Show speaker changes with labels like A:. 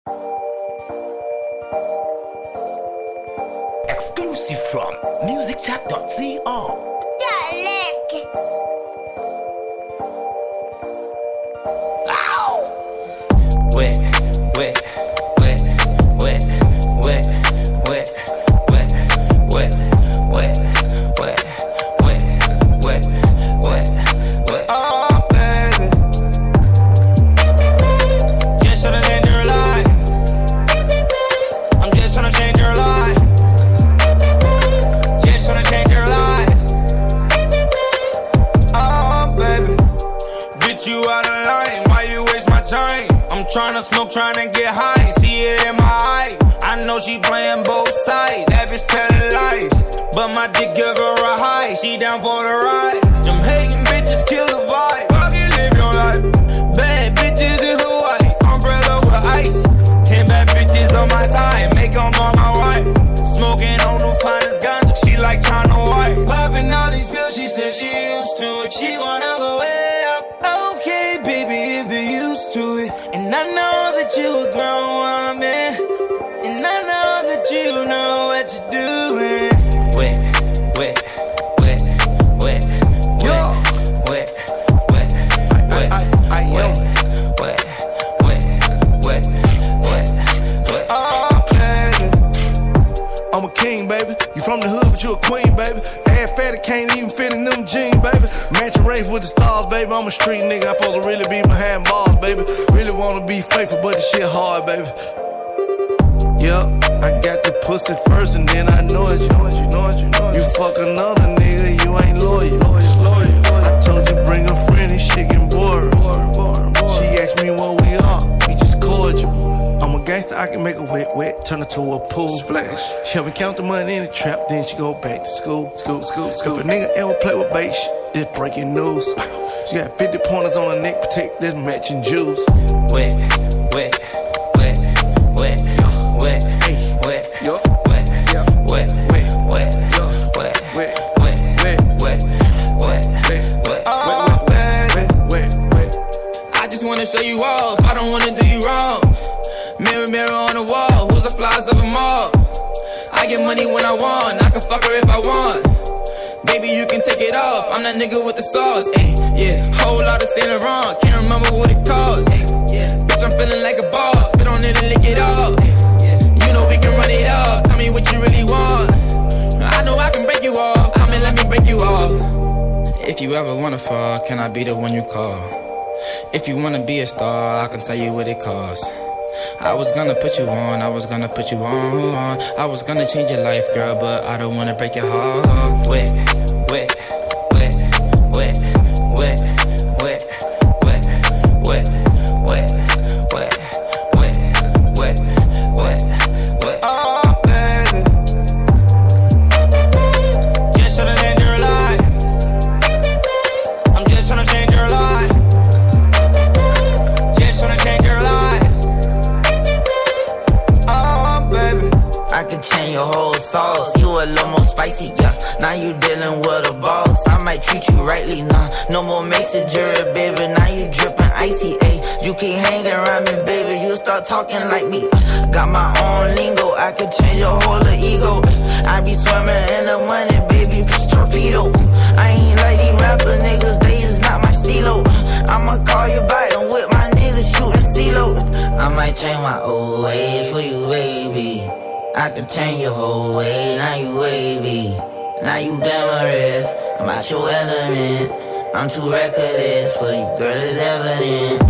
A: Exclusive from musicchat.co.
B: Dalek.
A: Wet, wet, wet, wet, wet, wet, wet, wet, wet, wet, wet, wet, wet, wet. Oh, baby. Just tryna change your life. I'm just tryna change your life. Just tryna change your life. Oh, baby. Get you out of line. Why you waste my time? I'm tryna smoke, tryna get high. See it in my eye. I know she playing both sides. That bitch telling lies, but my dick give her a high. She down for the ride. Them hating bitches kill the vibe. Fucking live your life. Bad bitches in Hawaii. Umbrella with ice. 10 bad bitches on my side. Make them all my wife. Smoking on the finest ganja. She like China White. Popping all these pills. She said she used to it. She wanna go way up. Okay, baby, if you're used to it. And I know that you a grown woman. And I know that you know what you're doing. Wet, wet, wet, wet, wet, wet, wet, wet, wet, wet, wet, wet, wet. Oh, baby.
C: I'm a king, baby. You from the hood, but you a queen, baby. Ass fatty can't even fit in them jeans, baby. Match a race with the stars, baby. I'm a street nigga. I supposed to really be behind bars, baby. Really wanna be faithful, but this shit hard, baby. Yup, I got the pussy first, and then I know it. You fuck another nigga, you ain't loyal. I told you bring a friend, and shit getting bored. She asked me what we are, we just cordial. I'm a gangster, I can make a wet, turn it to a pool splash. She help me count the money in the trap, then she go back to school. If a nigga ever play with bait, it's breaking news. She got 50 pointers on her neck, protect this matching juice.
A: Wet, wet, wet, wet, wet, wet,
C: Yo.
A: wet,
C: Yeah.
A: wet,
C: Wet.
A: wet,
C: Yo.
A: wet,
C: Wet.
A: wet,
C: Wet.
A: wet, wet, wet. Oh,
C: Wet.
D: I just wanna show you off, I don't wanna do you wrong. Mirror, mirror on the wall, who's the flies of them all? I get money when I want, I can fuck her if I want. Baby, you can take it off, I'm that nigga with the sauce, ayy, yeah. Whole lot of Saint Laurent, can't remember what it costs, yeah. Bitch, I'm feeling like a boss, spit on it and lick it off, yeah. You know we can run it up, tell me what you really want. I know I can break you off, come and let me break you off. If you ever wanna fall, can I be the one you call? If you wanna be a star, I can tell you what it costs. I was gonna put you on, I was gonna put you on. I was gonna change your life, girl, but I don't wanna break your heart.
A: wet, wet, wet, wet, wet, wet, wet, wet, wet, wet, wet, wet, wet, wet. Oh, baby. Just tryna change your life. I'm just tryna change your life. Just tryna change your life. Oh, baby.
E: I can change your whole sauce. You a little more spicy, yeah. Now you dealing with a boss. I might treat you rightly, nah. No more Mason jury, baby. Now you dripping icy, ayy. You keep hanging around me, baby. You start talking like me. Got my own lingo. I could change your whole ego. I be swimming in the money, baby. Torpedo. I ain't like these rapper niggas. They is not my stilo. I'ma call you back and with my niggas shooting CeeLo. I might change my old ways for you, baby. I can change your whole way, now you wavy. Now you glamorous, I'm out your element. I'm too reckless for you, girl, it's evident.